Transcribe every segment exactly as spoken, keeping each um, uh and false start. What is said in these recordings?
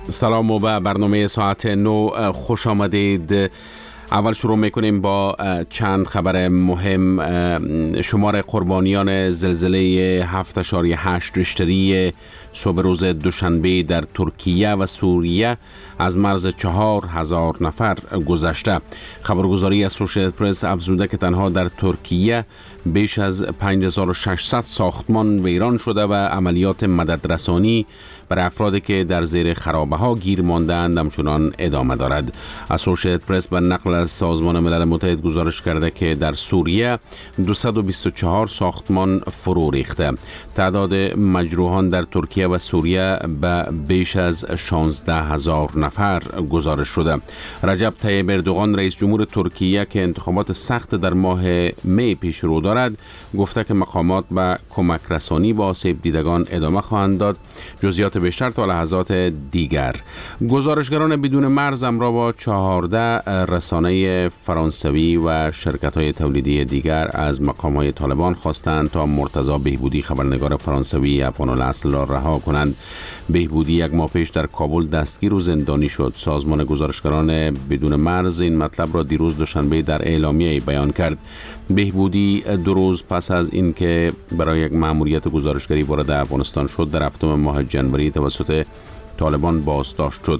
سلام و به برنامه ساعت نو خوش آمدید. اول شروع میکنیم با چند خبر مهم. شمار قربانیان زلزله هفت اشاریه هشت ریشتری صبح روز دوشنبه در ترکیه و سوریه از مرز چهار هزار نفر گذشته. خبرگزاری اسوشیتد پرس افزوده که تنها در ترکیه بیش از پنج هزار و ششصد ساختمان ویران شده و عملیات مددرسانی برای افرادی که در زیر خرابه ها گیر ماندند همچنان ادامه دارد. اسوشیتد پرس به نقل از سازمان ملل متحد گزارش کرده که در سوریه دویست و بیست و چهار ساختمان فرو ریخته. تعداد مجروحان در ترکیه و سوریه به بیش از شانزده هزار نفر گزارش شده. رجب طیب اردوغان رئیس جمهور ترکیه که انتخابات سخت در ماه می پیش رو دارد گفته که مقامات به کمک رسانی با آسیب دیدگان ادامه خواهند داد. جزئیات بیشتر تا لحظات دیگر. گزارشگران بدون مرز همراه با چهارده رسانه فرانسوی و شرکت‌های تولیدی دیگر از مقام‌های طالبان خواستند تا مرتضی بهبودی خبرنگار فرانسوی افغان الاصل را رها کنند. بهبودی یک ماه پیش در کابل دستگیر و زندانی شد. سازمان گزارشگران بدون مرز این مطلب را دیروز دوشنبه در اعلامیه بیان کرد. بهبودی دو روز پس از اینکه برای یک مأموریت گزارشگری وارد افغانستان شد در هفتم ماه جنوری توسط طالبان بازداشت شد.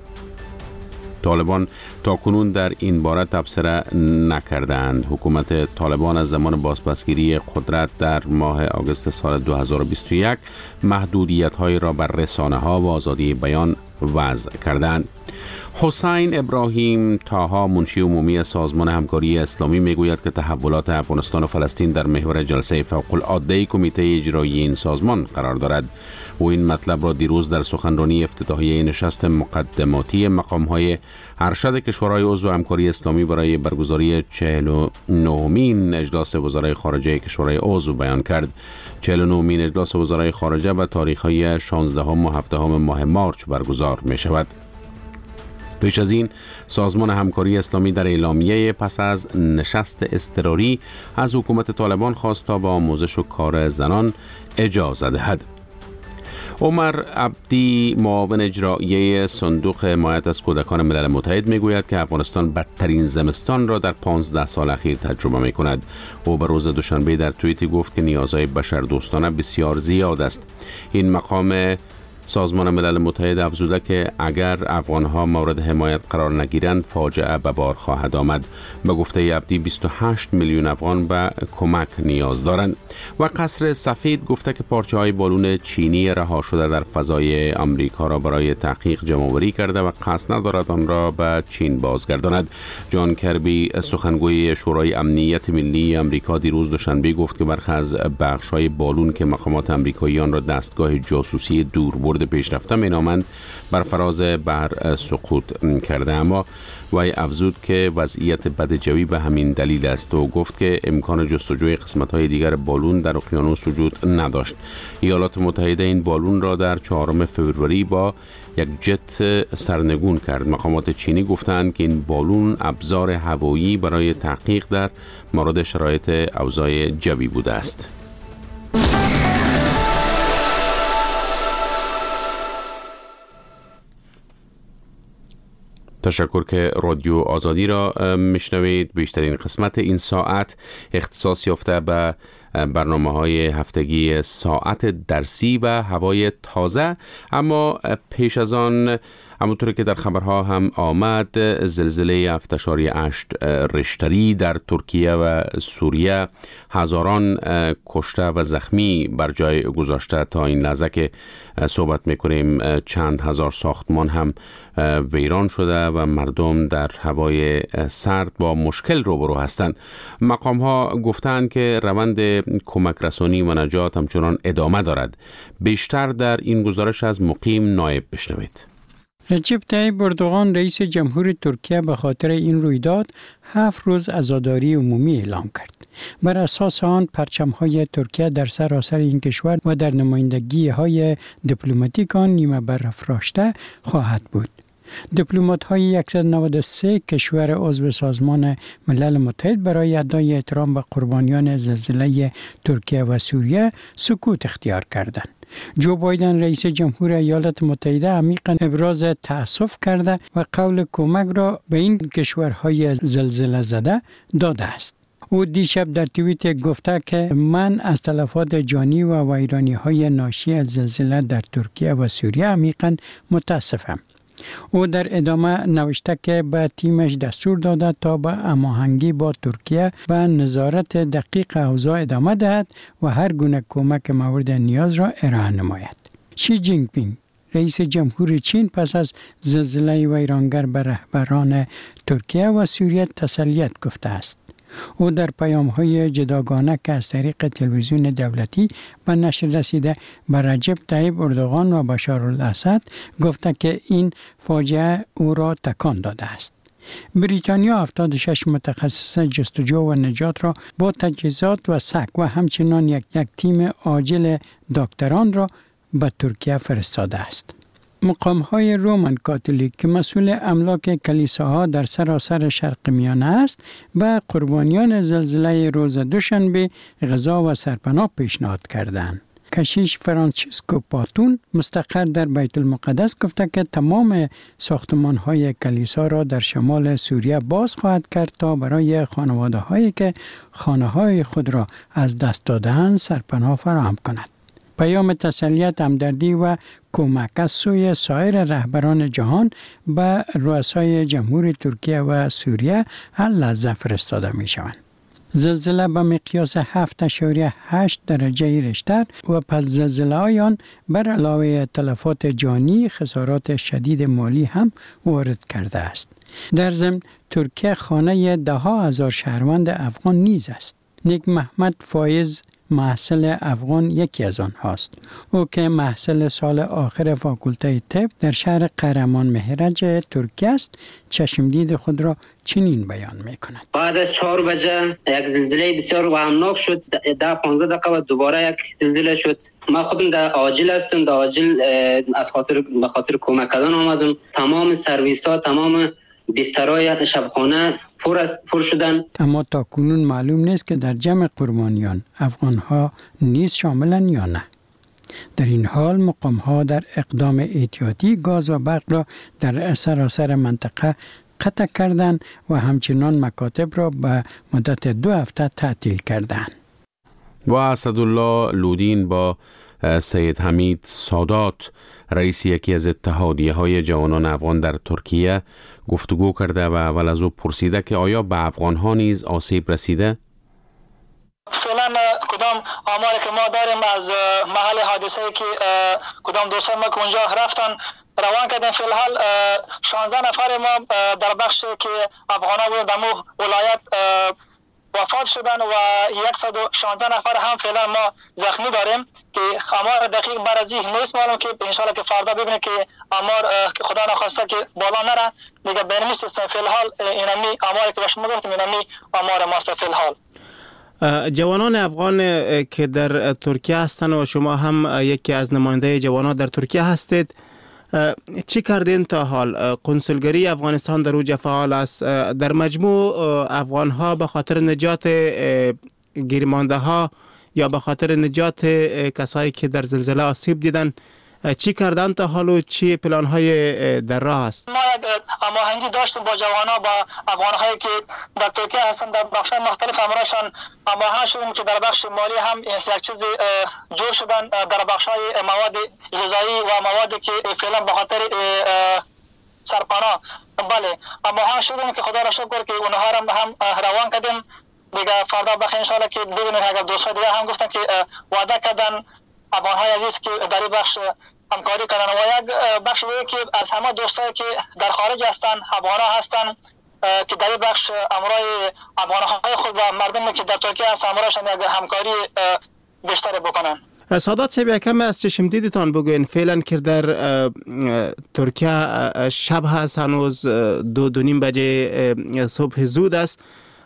طالبان تا کنون در این باره تبصره نکردند. حکومت طالبان از زمان بازپسگیری قدرت در ماه آگوست سال دو هزار و بیست و یک محدودیت‌های را بر رسانه‌ها و آزادی بیان وضع کردند. حسین ابراهیم طاها منشی عمومی سازمان همکاری اسلامی میگوید که تحولات افغانستان و فلسطین در محور جلسه فوق العاده کمیته اجرایی این سازمان قرار دارد. او این مطلب را دیروز در سخنرانی افتتاحیه نشست مقدماتی مقام‌های ارشد کشورهای عضو همکاری اسلامی برای برگزاری چهل و نهمین اجلاس وزرای خارجه کشورهای عضو بیان کرد. چهل و نهمین اجلاس وزرای خارجه به تاریخ‌های شانزدهم و هفدهم ماه مارچ برگزار می شود. پیش از این سازمان همکاری اسلامی در اعلامیه پس از نشست اضطراری از حکومت طالبان خواست تا به آموزش و کار زنان اجازه دهد. عمر عبدی معاون اجرایی صندوق حمایت از کودکان ملل متحد میگوید که افغانستان بدترین زمستان را در پانزده سال اخیر تجربه می کند. او به روز دوشنبه در توییتی گفت که نیازهای بشردوستانه بسیار زیاد است. این مقام سازمان ملل متحد افزوده که اگر افغانها مورد حمایت قرار نگیرند فاجعه به بار خواهد آمد. به گفته عبدی بیست و هشت میلیون افغان به کمک نیاز دارند. و قصر سفید گفته که پارچه های بالون چینی رها شده در فضای آمریکا را برای تحقیق جمع‌آوری کرده و قصد ندارد آن را به چین بازگرداند. جان کربی سخنگوی شورای امنیت ملی آمریکا دیروز دوشنبه گفت که برخی از بخش‌های بالون که مقامات آمریکایی آن را دستگاه جاسوسی دوربرد پیشرفته مینامند بر فراز بحر سقوط کرده. اما وی افزود که وضعیت بد جوی به همین دلیل است و گفت که امکان جستجوی قسمت‌های دیگر بالون در اقیانوس وجود نداشت. ایالات متحده این بالون را در چهارم فوریه با یک جت سرنگون کرد. مقامات چینی گفتند که این بالون ابزار هوایی برای تحقیق در مورد شرایط اوضاع جوی بوده است. تشکر که رادیو آزادی را میشنوید. بیشترین قسمت این ساعت اختصاص یافته به برنامه‌های هفتگی ساعت درسی و هوای تازه. اما پیش از آن همونطور که در خبرها هم آمد زلزله هفت اشاریه هشت ریشتری در ترکیه و سوریه هزاران کشته و زخمی بر جای گذاشته. تا این لحظه که صحبت میکنیم چند هزار ساختمان هم ویران شده و مردم در هوای سرد با مشکل روبرو هستند. مقام ها گفتند که روند کمک رسانی و نجات همچنان ادامه دارد. بیشتر در این گزارش از مقیم نایب بشنوید. رجب طیب اردوغان رئیس جمهور ترکیه به خاطر این رویداد هفت روز عزاداری عمومی اعلام کرد. بر اساس آن پرچم‌های ترکیه در سراسر این کشور و در نمایندگی‌های دیپلماتیک آن نیمه برافراشته خواهد بود. دیپلمات‌های صد و نود و سه کشور عضو سازمان ملل متحد برای ادای احترام به قربانیان زلزله ترکیه و سوریه سکوت اختیار کردند. جو بایدن رئیس جمهور ایالات متحده عمیقاً ابراز تأسف کرده و قول کمک را به این کشورهای زلزله زده داده است. او دیشب در توییت گفته که من از تلفات جانی و ویرانی های ناشی از زلزله در ترکیه و سوریه عمیقاً متاسفم. او در ادامه نوشته که به تیمش دستور داده تا به هماهنگی با ترکیه به نظارت دقیق اوضاع ادامه دهد و هر گونه کمک مورد نیاز را ارائه نماید. شی جینگ پینگ رئیس جمهور چین پس از زلزله ویرانگر به رهبران ترکیه و سوریه تسلیت گفته است. او در پیام‌های جداگانه که از طریق تلویزیون دولتی به نشر رسیده به رجب طیب اردوغان و بشار الاسد گفته که این فاجعه او را تکان داده است. بریتانیا هفتاد و شش متخصص جستجو و نجات را با تجهیزات و سک و همچنان یک, یک تیم عاجل دکتران را به ترکیه فرستاده است. مقام‌های رومن کاتولیک که مسئول املاک کلیساها در سراسر شرق میانه است به قربانیان زلزله روز دوشنبه غذا و سرپناه پیشنهاد کردند. کشیش فرانچیسکو پاتون مستقر در بیت المقدس گفته که تمام ساختمان‌های کلیسا را در شمال سوریه باز خواهد کرد تا برای خانواده‌هایی که خانه‌های خود را از دست داده‌اند سرپناه فراهم کند. پیام تسلیت، همدردی و کمک از سوی سایر رهبران جهان به رؤسای جمهور ترکیه و سوریه هر لحظه فرستاده می شوند. زلزله به مقیاس هفت اشاریه هشت درجه ریشتر و پس زلزله آن بر علاوه تلفات جانی خسارات شدید مالی هم وارد کرده است. در ضمن ترکیه خانه ده ها هزار شهروند افغان نیز است. نیک محمد فایز محصل افغان یکی از آنهاست. او که محصل سال آخر فاکولته طب در شهر قهرمان مهرج ترکیه است چشمدید خود را چنین بیان می کند. بعد از چهار بجه یک زلزله بسیار وهمناک شد. ده پانزده دقیقه و دوباره یک زلزله شد. من خودم در عاجل هستم. در عاجل از خاطر به خاطر کمک کردن آمدم. تمام سرویس ها، تمام بسترهای شبخانه پر است، پر شدن. اما تا کنون معلوم نیست که در جمع قربانیان افغان ها نیز شاملن یا نه. در این حال مقام ها در اقدام احتیاطی گاز و برق را در سراسر منطقه قطع کردند و همچنان مکاتب را به مدت دو هفته تعطیل کردند. و اسدالله لودین با سید حمید سادات رئیس یکی از اتحادیه های جوانان افغان در ترکیه گفتگو کرده و اول از او پرسیده که آیا به افغان ها نیز آسیب رسیده؟ فعلا کدام آماری که ما داریم از محل حادثه که کدام دوستان ما که اونجا رفتن روان کردن، فی الحال شانزده نفر ما در بخش که افغان ها بودن در ولایت وفات شدن و صد و شانزده نفر هم فعلا ما زخمی داریم که آمار دقیق برازی نیست معلوم که انشالله که فردا ببینیم که آمار خدا نخواسته که بالا نره دیگه بینمی سیستم. فی الحال اینمی آماری که به شما گفتم اینمی آمار ماست فی الحال. جوانان افغان که در ترکیه هستند و شما هم یکی از نماینده جوانان در ترکیه هستید، چی کردین تا حال؟ قنصلگری افغانستان در اوج فعال است. در مجموع افغان ها به خاطر نجات گیرمانده ها یا به خاطر نجات کسایی که در زلزله آسیب دیدن چی کردن تا حال و چی پلان های در راه است؟ ما یک هماهنگی داشتیم با جوانا، با افغان هایی که در ترکیه هستند، در بخش مختلف همراهشان هماهنگ شدیم که در بخش مالی هم یک چیز جور شدن در بخش های مواد غذایی و موادی که فعلا به خاطر سرپناه بله هماهنگ شدیم که خدا را شکر که اونها را هم روان کردیم دیگه. فردا بخیر ان شاء الله که ببینید اگر دوستان دیگه هم گفتن که وعده کردن افغان های عزیز که در این بخش همکاری کردن و یک بخش دیگه که از همه دوستایی که در خارج هستن افغان ها هستن که در این بخش امرای افغان های خود و مردمی که در ترکیه هستن امرایشان یک همکاری بیشتر بکنن. سادات صاحب یکم از چشم دیدتان بگوین فعلا که در ترکیه شب هست، هنوز دو دو نیم بجه صبح زود است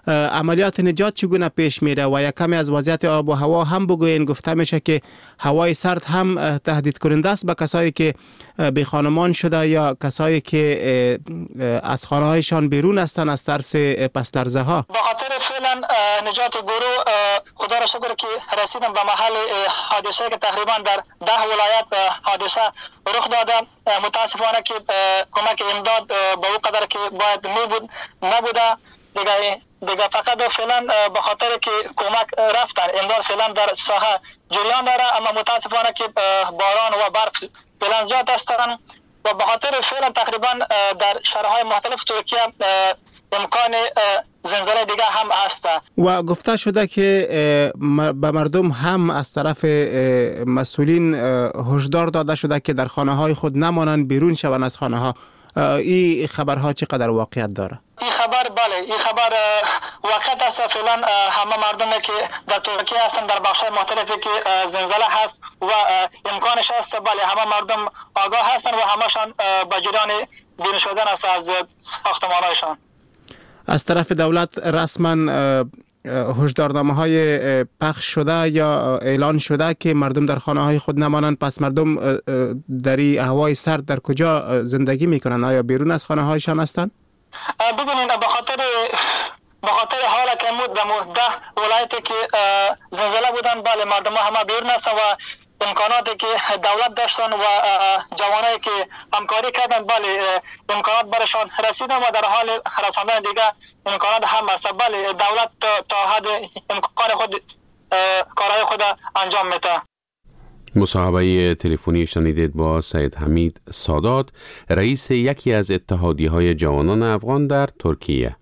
عملیات نجات چگونه پیش میره و یک کمی از وضعیت آب و هوا هم بگوین. گفته میشه که هوای سرد هم تهدید کننده است به کسایی که بی خانمان شده یا کسایی که از خانه هایشان بیرون هستند از ترس پس لرزه ها. به خاطر فعلا نجات گروه خدا را شکر که رسیدن به محل حادثه که تقریبا در ده ولایت حادثه رخ داده. متاسفانه که کمک امداد به اون قدر که باید می بود نبوده. دیگه دیگه فقط فعلا به خاطر که کمک رفتن امداد فعلا در ساحه جریان داره، اما متاسفانه که باران و برف فعلا زیاد هستند و به خاطر فعلا تقریبا در شهرهای مختلف ترکیه امکان زلزله دیگه هم هست. و گفته شده که به مردم هم از طرف مسئولین هشدار داده شده که در خانه های خود نمانند، بیرون شوند از خانه ها. این خبرها چقدر واقعیت داره؟ این خبر بله این خبر واقعیت است. فعلا همه مردمی که در ترکیه هستند در بخش مختلفی که زلزله هست و امکانش هست، بله همه مردم آگاه هستند و همشان به جریان بیرون شدن است از ساختمان‌هایشان. از طرف دولت رسما هشدارنامه های پخش شده یا اعلان شده که مردم در خانه های خود نمانند. پس مردم در هوای سرد در کجا زندگی میکنن؟ آیا بیرون از خانه هایشان هستند؟ ببینید به خاطر به خاطر حالا که مود ده ولایتی که زلزله بودن، بله مردم همه بیرون هستند و امکاناتی که دولت داشتن و جوانایی که همکاری کردن، بله امکانات برشان رسیدن و در حال رساندن دیگه امکانات هم هست. بله دولت تا حد امکان خود کارهای خود انجام میده. مصاحبه تلفنی شنیدید با سید حمید سادات، رئیس یکی از اتحادیه‌های جوانان افغان در ترکیه.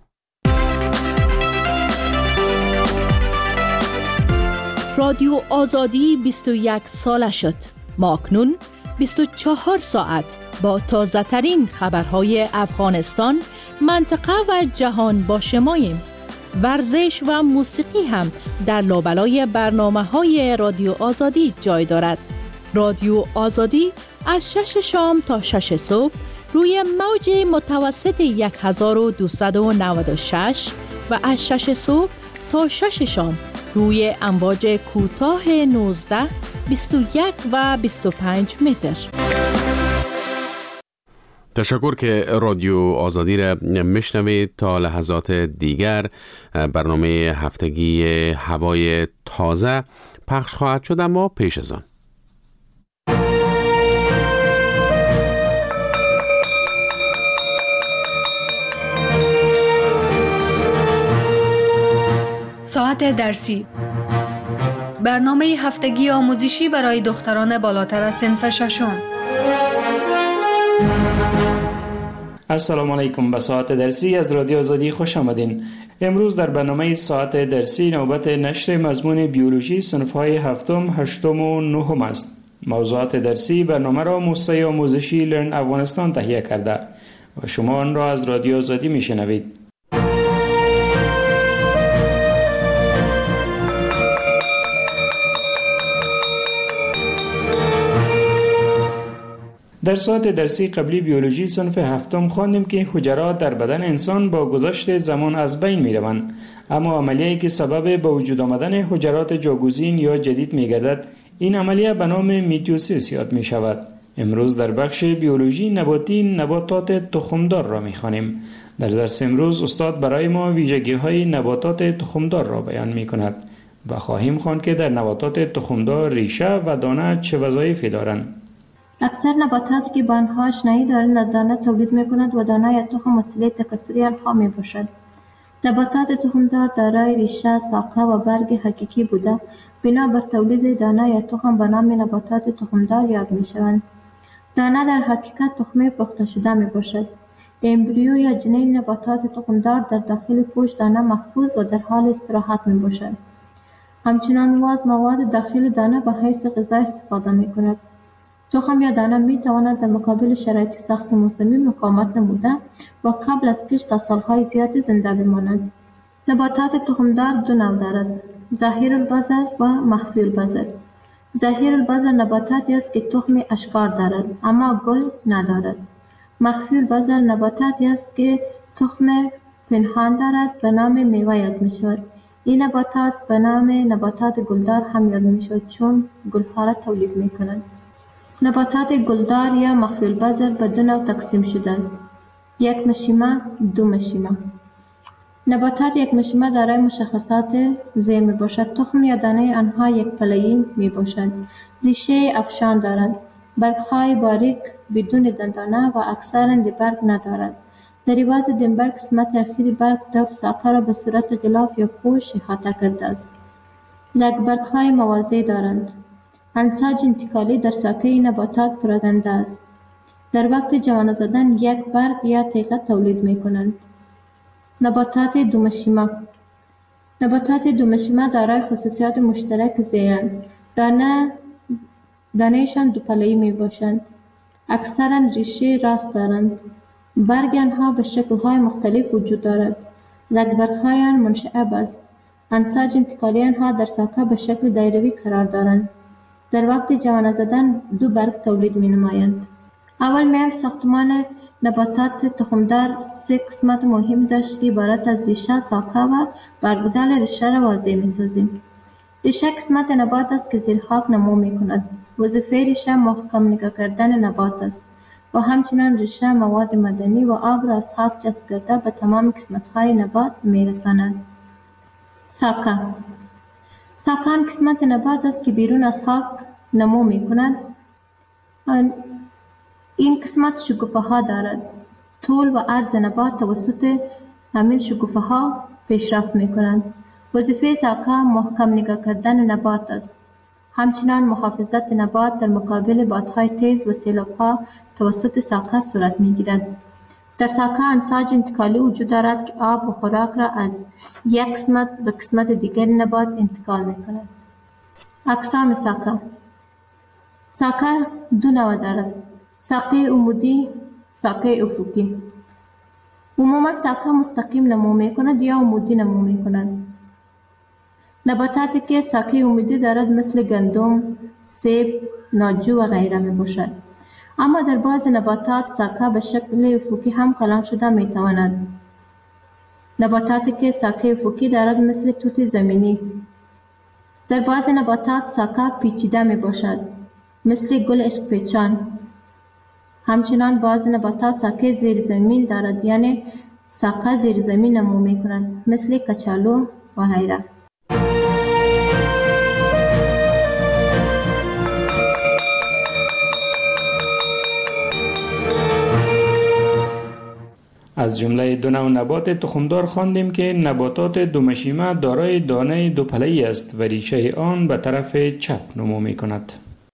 رادیو آزادی بیست و یک ساله شد. ما اکنون بیست و چهار ساعت با تازه ترین خبرهای افغانستان، منطقه و جهان با شماییم. ورزش و موسیقی هم در لابلای برنامه های رادیو آزادی جای دارد. رادیو آزادی از شش شام تا شش صبح روی موج متوسط هزار و دویست و نود و شش و از شش صبح تا شش شام روی امواج کوتاه نوزده، بیست و یک و بیست و پنج متر. تشکر که رادیو آزادی را میشنوید. تا لحظات دیگر برنامه هفتگی هوای تازه پخش خواهد شد، اما پیش از آن ساعت درسی، برنامه هفتگی آموزشی برای دختران بالاتر از صنف ششم. السلام علیکم. به ساعت درسی از رادیو آزادی خوش آمدین. امروز در برنامه ساعت درسی نوبت نشر مضمون بیولوژی صنف‌های هفتم، هشتم و نهم است. موضوعات درسی برنامه را موسسه آموزشی لرن افغانستان تهیه کرده و شما آن را از رادیو آزادی میشنوید. در ساعت درسی قبلی بیولوژی صنف هفتم خواندیم که حجرات در بدن انسان با گذشت زمان از بین می روند، اما عملیه‌ای که سبب به وجود آمدن حجرات جاگزین یا جدید می گردد، این عملیه به نام میتوسیس یاد می شود. امروز در بخش بیولوژی نباتی نباتات تخمدار را می خوانیم. در درس امروز استاد برای ما ویژگی‌های نباتات تخمدار را بیان می کند و خواهیم خواند که در نباتات تخمدار ریشه و دانه چه وظایفی دارند. اکثر نباتاتی که به آنها آشنایی دارند از دانه تولید می‌کند و دانه یا تخم وسیله تکثری آنها میباشد. نباتات تخمدار دارای ریشه، ساقه و برگ حقیقی بوده بنا بر تولید دانه یا تخم به نام نباتات تخمدار یاد می‌شوند. دانه در حقیقت تخمه پخته شده میباشد. امبریو یا جنین نباتات تخمدار در داخل پوست دانه محفوظ و در حال استراحت میباشد. همچنان واز مواد داخل دانه به حیث غذا استفاده می‌کند. تخم یا دانه می تواند در مقابل شرایط سخت موسمی مقاومت نموده و قبل از کشت تا سالهای زیادی زنده بماند. نباتات تخمدار دو نوع دارد: ظاهر البذر و مخفی البذر. ظاهر البذر نباتاتی است که تخم اشکار دارد اما گل ندارد. مخفی البذر نباتاتی است که تخم پنهان دارد به نام میوه یاد می شود. این نباتات به نام نباتات گلدار هم یاد می شود چون گلها را تولید می کنند. نباتات گلدار یا مخفی البذر به دو نوع تقسیم شده است. یک مشیمه، دو مشیمه. نباتات یک مشیمه دارای مشخصات زیر می باشد. تخم یا دانه آنها یک پله‌ای می باشد. ریشه افشان دارد. برگ‌های باریک بدون دندانه و اکثراً برگ ندارد. در عوض دنبر قسمت اخیر برگ دور ساقه را به صورت غلاف یا پوش احاطه کرده است. برگ‌های موازی دارند. انساج انتقالی در ساقه این نباتات پراکنده است. در وقت جوانه زدن یک برگ یا تیغه تولید می کنند. نباتات دومشیمه. نباتات دومشیمه دارای خصوصیات مشترک زیرند. دانه دانهشان دو پله‌ای می باشند. اکثراً ریشه راست دارند. برگ آنها به شکل‌های مختلف وجود دارد. برگ‌های آن منشعب است. انساج انتقالی آنها در ساقه به شکل دایروی قرار دارند. در وقت جوانه زدن دو برگ تولید می نمایند. اول میم ساختمان نباتات تخمدار سه قسمت مهم داشت که عبارت از ریشه، ساقه و برگ بودن ریشه را واضح می سازیم. ریشه قسمت نبات است که زیر خاک نمو می کند. وظیفه ریشه محکم نگاه کردن نبات است و همچنان ریشه مواد معدنی و آب را از خاک جذب کرده به تمام قسمت‌های نبات می رساند. ساقه. ساقه آن قسمت نبات است که بیرون از خاک نمو می کند. این قسمت شکوفه ها دارد. طول و عرض نبات توسط همین شکوفه ها پیشرفت می کنند. وظیفه ساقه محکم نگاه کردن نبات است. همچنان محافظت نبات در مقابل بادهای تیز و سیلاب‌ها توسط ساقه صورت می‌گیرد. در ساقه انساج انتقالی وجود دارد که آب و خوراک را از یک قسمت به قسمت دیگر نبات انتقال می‌کند. اقسام ساقه. ساقه دو نوع دارد: ساقه عمودی، ساقه افقی. عموما ساقه مستقیم نمو می‌کند یا عمودی نمو می‌کند. نباتاتی که ساقه عمودی دارد مثل گندم، سیب، ناجو و غیره می باشد. اما در بعض نباتات ساقه به شکل افقی هم کلان شده می تواند. نباتاتی که ساقه افقی دارد مثل توت زمینی. در بعض نباتات ساقه پیچیده می باشد مثل گل عشق پیچان. همچنان بعض نباتات ساقه زیر زمین دارد، یعنی ساقه زیر زمین نمو می کند مثل کچالو و غیره. از جمله دو نوع نبات تخمدار خواندیم که نباتات دومشیمه دارای دانه دو پله‌ای است و ریشه آن به طرف چپ نمو می کند.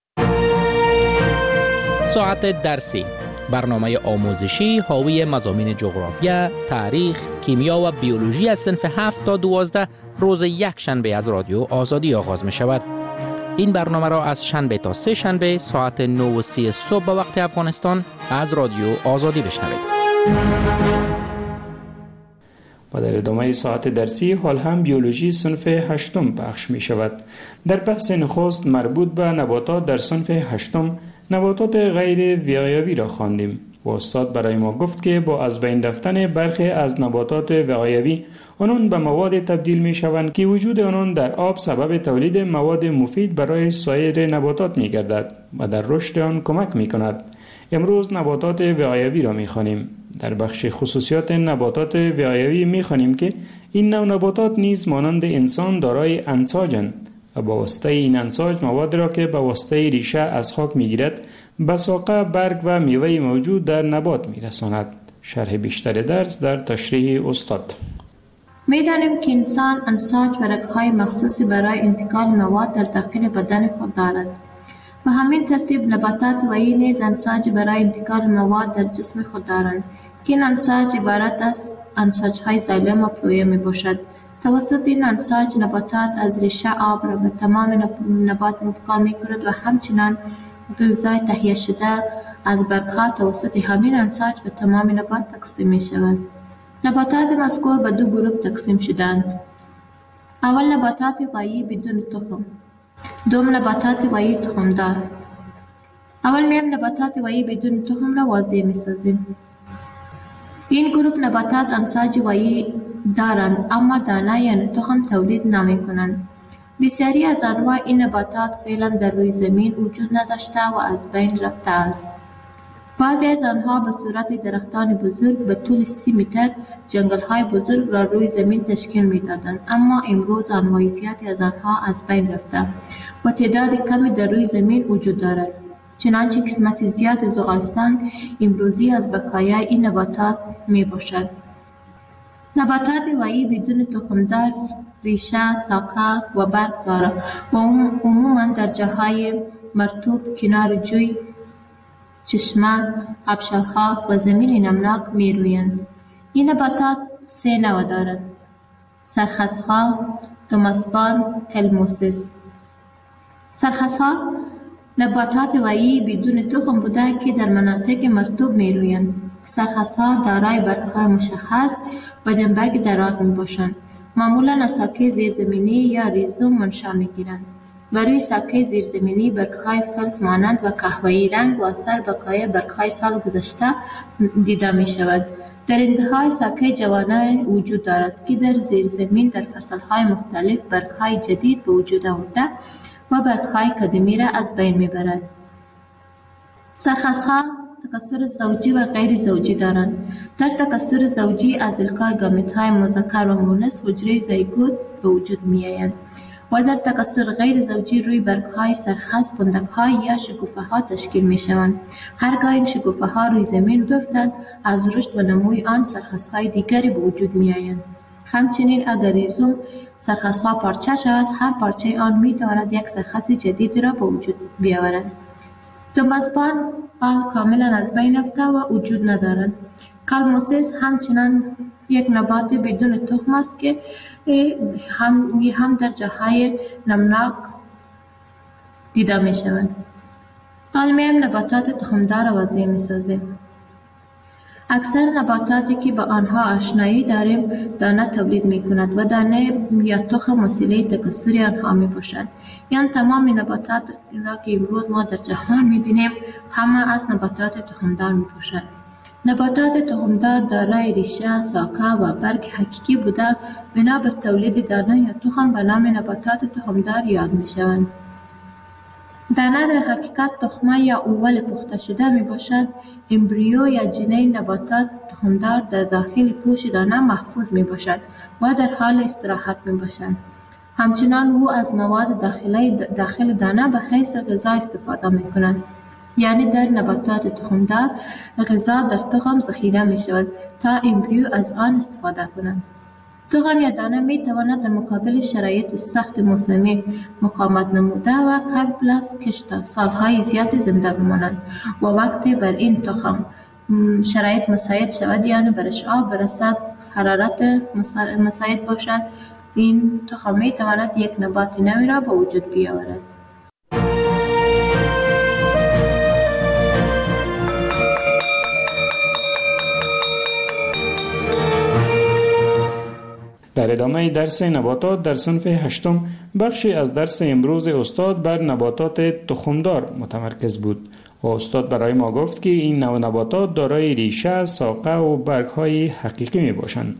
ساعت درسی، برنامه آموزشی حاوی مضامین جغرافیا، تاریخ، کیمیا و بیولوژی از صنف هفت تا دوازده روز یک شنبه از رادیو آزادی آغاز می شود. این برنامه را از شنبه تا سه شنبه ساعت نه و سی صبح به وقت افغانستان از رادیو آزادی بشنوید. و در ادامه ساعت درسی حال هم بیولوژی صنف هشتم پخش می شود. در بحث نخست مربوط به نباتات در صنف هشتم نباتات غیر وقایوی را خواندیم و استاد برای ما گفت که با از بین رفتن برخی از نباتات وقایوی آنان به مواد تبدیل می شوند که وجود آنان در آب سبب تولید مواد مفید برای سایر نباتات می گردد و در رشد آن کمک می کند. امروز نباتات وقایوی را می خوانیم. در بخش خصوصیات نباتات وقایوی می خوانیم که این نوع نباتات نیز مانند انسان دارای انساجند و با واسطه این انساج مواد را که با واسطه ریشه از خاک می گیرد به ساقه، برگ و میوه موجود در نبات می رساند. شرح بیشتر درس در تشریح استاد. می دانیم که انسان انساج و رگ‌های مخصوصی برای انتقال مواد در داخل بدن خود دارد. به همین ترتیب نباتات و این نیز انساج برای انتقال مواد در جسم خود دارند که این انساج عبارت از انساج‌های زایلم و فلویم می باشد. توسط این انساج نباتات از ریشه آب را به تمام نبات انتقال می کند و همچنان غذای تهیه شده از برگ‌ها توسط همین انساج به تمام نبات تقسیم می شود. نباتات مذکور به دو گروه تقسیم شدند. اول نباتات وایی بدون تخم، دوم نباتات وایی تخمدار. اول میم نباتات وایی بدون تخم را واضح می سازیم. این گروه نباتات انساج وایی دارند اما دانه یا تخم تولید نمی کنند. بسیاری از انواع این نباتات فعلا در روی زمین وجود نداشته و از بین رفته است. بعضی از آنها به صورت درختان بزرگ به طول سی متر جنگل های بزرگ را روی زمین تشکیل می دادند، اما امروز انواع زیادی از آنها از بین رفته و تعداد کمی در روی زمین وجود دارد. چنانچه قسمت زیاد زغالستان امروزی از بقایای این نباتات می باشد. نباتات وایی بدون تخمدار ریشه، ساقه و برگ دارد و عموما در جاهای مرطوب، کنار جوی، چشمه، آبشارها و زمین نمناک می رویند. این نباتات سه نوع دارد: سرخسها، توماسبان، کلموسیس. سرخسها نباتات وایی بدون تخم بوده که در مناطق مرطوب می رویند. سرخسها دارای برگ‌های مشخص و دمبرگ دراز می باشند. معمولا از ساکه زیرزمینی یا ریزوم منشأ می گیرند. و روی ساکه زیرزمینی برگ‌های فلز مانند و قهوه‌ای رنگ و اثر بقای برگ‌های سال گذشته دیده می شود. در انتهای ساکه جوانه وجود دارد که در زیرزمین در فصل‌های مختلف برگ‌های جدید به وجود آورده و برگ‌های قدیمی را از بین می برد. سرخسها تکثر زوجی و غیر زوجی دارند. در تکثر زوجی از القای گامیت‌های مذکر و مؤنث حجره زیگوت به وجود می‌آیند و در تکثر غیر زوجی روی برگ‌های سرخس پندک‌های یا شکوفه‌ها تشکیل می‌شوند. هرگاه این شکوفه‌ها روی زمین بیفتند، از رشد و نموی آن سرخس‌های دیگری به وجود می‌آیند. همچنین اگر ریزوم سرخس‌ها پارچه شود، هر پارچه آن می‌تواند یک سرخس جدید را به وجود بیاورد. توماسبان آن کاملا از بین رفته و وجود ندارد. کلموسیس همچنان یک نبات بدون تخم است که هم هم در جاهای نمناک دیده می شود. علمیم نباتات تخمدار وضعی می سازیم. اکثر نباتاتی که با آنها آشنایی داریم دانه تولید می کند و دانه یا تخم وسیله تکثری آنها می باشد. یعنی تمام نباتات را که امروز ما در جهان می بینیم همه از نباتات تخمدار می باشد. نباتات تخمدار دارای ریشه، ساقه و برگ حقیقی بوده بنا بر تولید دانه یا تخم به نام نباتات تخمدار یاد می شوند. دانه در حقیقت تخمه یا اول پخته شده می باشد. امبریو یا جنین نباتات تخمدار در داخل پوش دانه محفوظ می باشد و در حال استراحت می باشد. همچنان او از مواد داخلی داخل دانه به حیث غذا استفاده می کند. یعنی در نباتات تخمدار غذا در تخم ذخیره می شود تا امبریو از آن استفاده کنند. تخم یا دانه می تواند در مقابل شرایط سخت موسمی مقاومت نموده و قبل از کشت سالهای زیاد زنده بمانند و وقتی بر این تخم شرایط مساعد شود، یعنی برش آب برسد، حرارت مساعد باشد، این تخم می تواند یک نبات نوی را به وجود بیاورد. در ادامه درس نباتات در صنف هشتم بخشی از درس امروز استاد بر نباتات تخمدار متمرکز بود و استاد برای ما گفت که این نوع نباتات دارای ریشه، ساقه و برگ‌های حقیقی می باشند.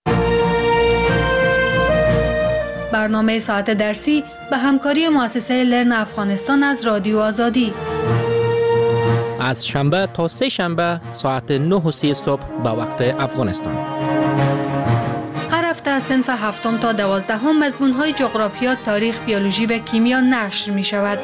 برنامه ساعت درسی به همکاری مؤسسه لرن افغانستان از رادیو آزادی از شنبه تا سه شنبه ساعت نه و سی صبح به وقت افغانستان. هفته صنف هفتم تا دوازدهم مضمون‌های جغرافیا، تاریخ، بیولوژی و کیمیا نشر می شود.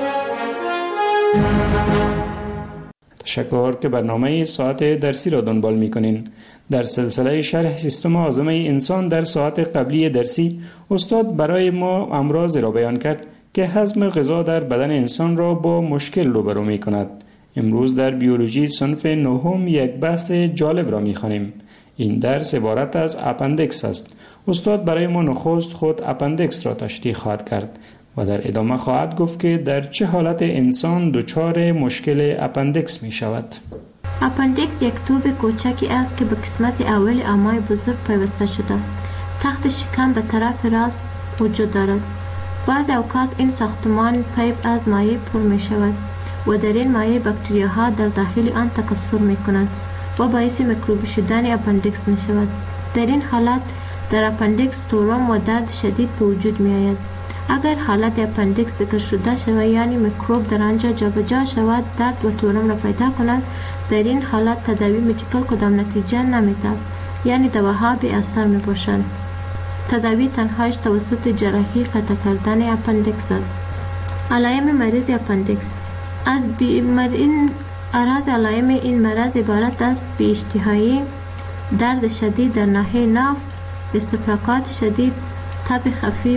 تشکر که برنامه ساعت درسی را دنبال می کنین. در سلسله شرح سیستم هاضمه انسان در ساعت قبلی درسی استاد برای ما امراض را بیان کرد که هضم غذا در بدن انسان را با مشکل روبرو می کند. امروز در بیولوژی صنف نهم یک بحث جالب را می خوانیم. این درس عبارت از اپندکس است. استاد برای ما نخست خود اپندکس را تشریح خواهد کرد و در ادامه خواهد گفت که در چه حالت انسان دچار مشکل اپندکس می شود. اپندکس یک توب کوچکی است که به قسمت اول امعای بزرگ پیوسته شده. تخت شکم به طرف راست وجود دارد. بعضی اوقات این ساختمان پیپ از مایع پر می شود و در این مایع باکتریاها در داخل آن تکثر می کنند. و باعث میکروبی شدن اپندیکس می شود. در این حالت در اپندیکس تورم و درد شدید به وجود می آید. اگر حالت اپندیکس ذکر شده شود یعنی میکروب در آنجا جابجا شود درد و تورم را پیدا کند، در این حالت تداوی مدیکال کدام نتیجه نمی‌دهد، یعنی دواها بی اثر می باشد. تداوی تنهایش توسط جراحی قطع کردن اپندیکس است. علائم مریض اپندیکس از این اعراض علائم این مرض عبارت است بی اشتهایی، درد شدید در ناحیه ناف، استفراغات شدید، تب خفیف،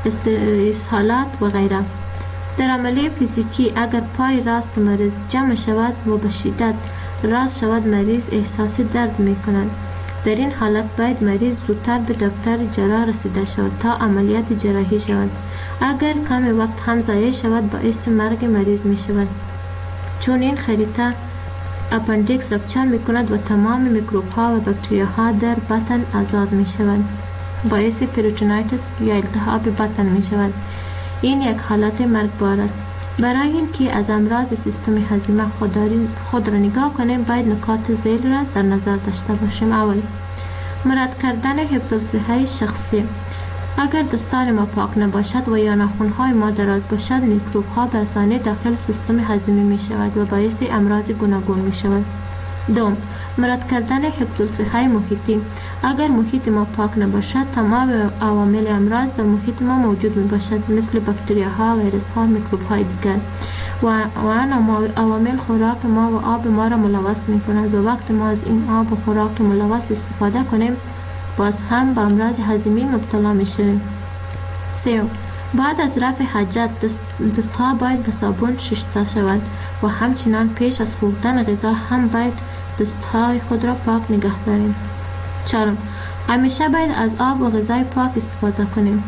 اسهالات و غیره. در عملیه فیزیکی اگر پای راست مریض جمع شود و به شدت راست شود مریض احساس درد می کند. در این حالت باید مریض زودتر به دکتر جراح رسیده شود تا عملیات جراحی شود. اگر کم وقت هم ضایع شود باعث مرگ مریض می شود، چون این خریطه اپندیکس رپچر می کند و تمام میکروب ها و باکتریا ها در بطن آزاد می شود. باعث پریتونایتس یا التهاب بطن می شود. این یک حالت مرگبار است. برای اینکه از امراض سیستم هضمی خود را نگاه کنیم باید نکات ذیل را در نظر داشته باشیم. اول، مراد کردن حفظ الصحه شخصی. اگر دستان ما پاک نباشد و یا ناخن‌های ما دراز باشد میکروب ها به آسانی داخل سیستم هضمی می شود و باعث امراض گوناگون می شود. دوم، مراد کردن حفظ الصحه محیطی. اگر محیط ما پاک نباشد تمام عوامل امراض در محیط ما موجود می باشد، مثل باکتریاها، ویروس ها، میکروب های دیگر و آن عوامل خوراک ما و آب ما را ملوث می کند و وقت ما از این آب و خوراک ملوث استفاده کنیم باز هم به امراض هضمی مبتلا می شویم. سه، بعد از رفع حاجت دست دستها باید به صابون شسته شود و همچنان پیش از خوردن غذا هم باید دستهای خود را پاک نگه داریم. چهارم، همیشه باید از آب و غذای پاک استفاده کنیم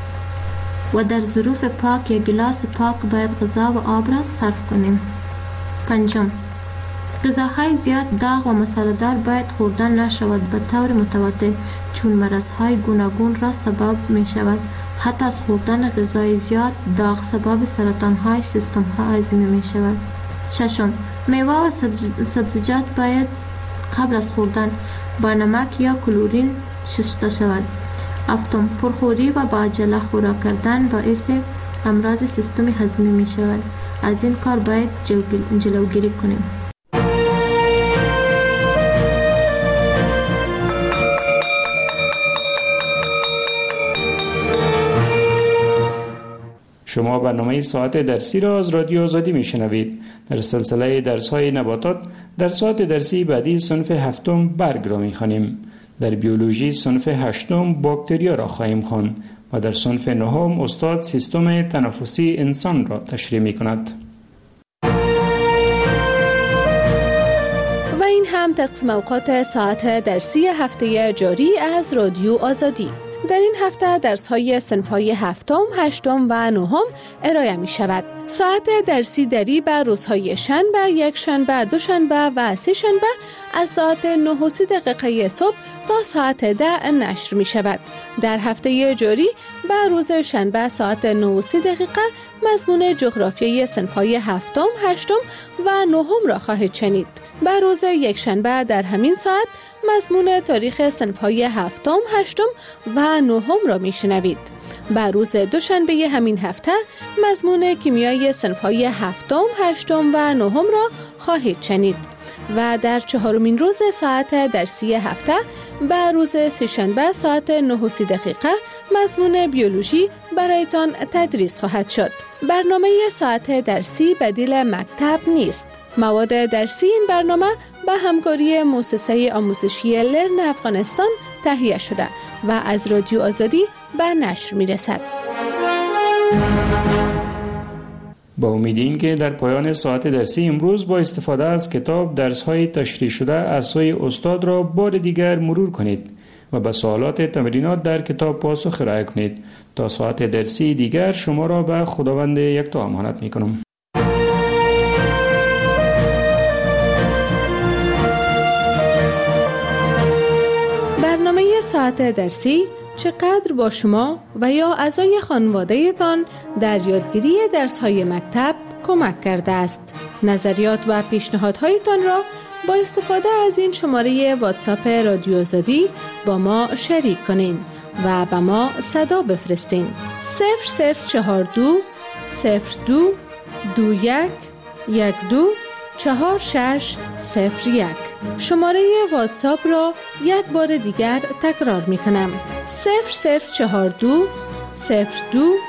و در ظروف پاک یا گلاس پاک باید غذا و آب را صرف کنیم. پنجم، غذاهای زیاد داغ و مساله‌دار باید خوردن نشود به طور متواتر، چون مرضهای گوناگون را سبب می شود. حتی از خوردن غذای زیاد داغ سبب سرطان‌های سیستم هضمی می شود. ششم، میوه و سبزیجات باید قبل از خوردن با نمک یا کلورین شسته شود. هفتم، پرخوری و با عجله خوراک کردن باعث امراض سیستم هضمی می شود. از این کار باید جلوگیری کنیم. شما برنامه ساعت درسی را از رادیو آزادی میشنوید. در سلسله درس‌های نباتات در ساعت درسی بعدی صنف هفتم برگ را می‌خوانیم. در بیولوژی صنف هشتم باکتریا را خواهیم خواند و در صنف نهم استاد سیستم تنفسی انسان را تشریح می‌کند. و این هم تقسیم اوقات ساعت درسی هفته جاری از رادیو آزادی. در این هفته درس‌های صنف‌های هفتم، هشتم و نهم ارائه می شود. ساعت درسی دری به روزهای شنبه، یک شنبه، دو شنبه و سه شنبه از ساعت نه و سی دقیقه صبح تا ساعت ده نشر می شود. در هفته جاری به روز شنبه ساعت نه و سی دقیقه مضمون جغرافیای صنف‌های هفتم، هشتم و نهم را خواهید شنید. به روز یک شنبه در همین ساعت مضمون تاریخ صنف‌های هفتم، هشتم و نهم را میشنوید. به روز دوشنبه همین هفته مضمون کیمیای صنف‌های هفتم، هشتم و نهم را خواهید شنید. و در چهارمین روز ساعت درسی هفته به روز سه‌شنبه ساعت نه و سی دقیقه مضمون بیولوژی برایتان تدریس خواهد شد. برنامه ساعت درسی بدیل مکتب نیست. مواد درسی این برنامه به همکاری مؤسسه آموزشی لرن افغانستان تهیه شده و از رادیو آزادی به نشر می رسد. با امید این که در پایان ساعت درسی امروز با استفاده از کتاب درس‌های تشریح شده از سوی استاد را بار دیگر مرور کنید و به سوالات تمرینات در کتاب پاسخ ارائه کنید. تا ساعت درسی دیگر شما را به خداوند یکتا امانت می کنم. برنامه ساعت درسی چقدر با شما و یا اعضای خانواده تان در یادگیری درس‌های مکتب کمک کرده است؟ نظریات و پیشنهادهایتان را با استفاده از این شماره واتساپ رادیو آزادی با ما شریک کنین و با ما صدا بفرستین. صفر صفر چهار دو صفر دو دو یک یک دو چهار شش صفر یک. شماره واتساپ را یک بار دیگر تکرار می کنم. صفر صفر چهار دو صفر دو